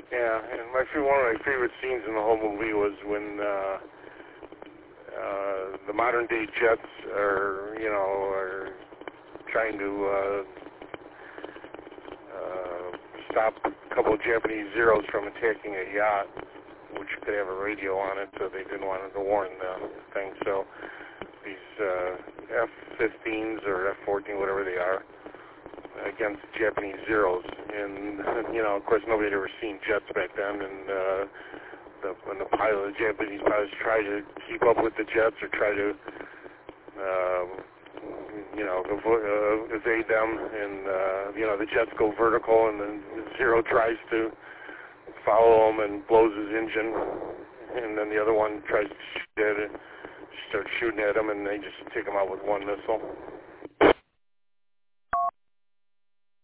Yeah, and one of my favorite scenes in the whole movie was when the modern day jets are trying to stop a couple of Japanese Zeros from attacking a yacht, which could have a radio on it, so they didn't want to warn the thing. So these F-15s or F-14, whatever they are, against Japanese Zeros. And, of course, nobody had ever seen jets back then, and when the Japanese pilots try to keep up with the jets or try to, evade them, and, the jets go vertical, and then Zero tries to follow him and blows his engine, and then the other one tries to shoot at it, starts shooting at him, and they just take him out with one missile.